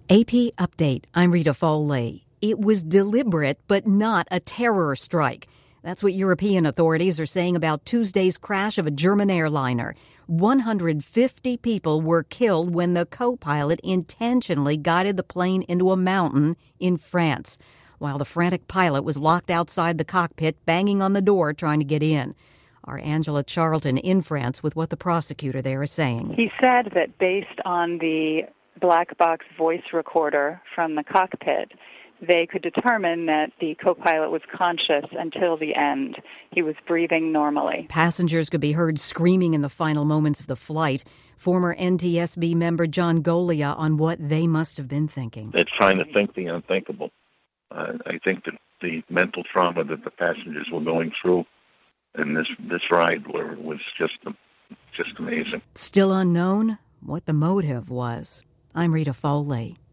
AP Update. I'm Rita Foley. It was deliberate, but not a terror strike. That's what European authorities are saying about Tuesday's crash of a German airliner. 150 people were killed when the co-pilot intentionally guided the plane into a mountain in France, while the frantic pilot was locked outside the cockpit, banging on the door trying to get in. Our Angela Charlton in France with what the prosecutor there is saying. He said that based on the black box voice recorder from the cockpit, they could determine that the co-pilot was conscious until the end. He was breathing normally. Passengers could be heard screaming in the final moments of the flight. Former NTSB member John Golia on what they must have been thinking. They're trying to think the unthinkable. I think that the mental trauma that the passengers were going through in this ride was just amazing. Still unknown what the motive was. I'm Rita Foley.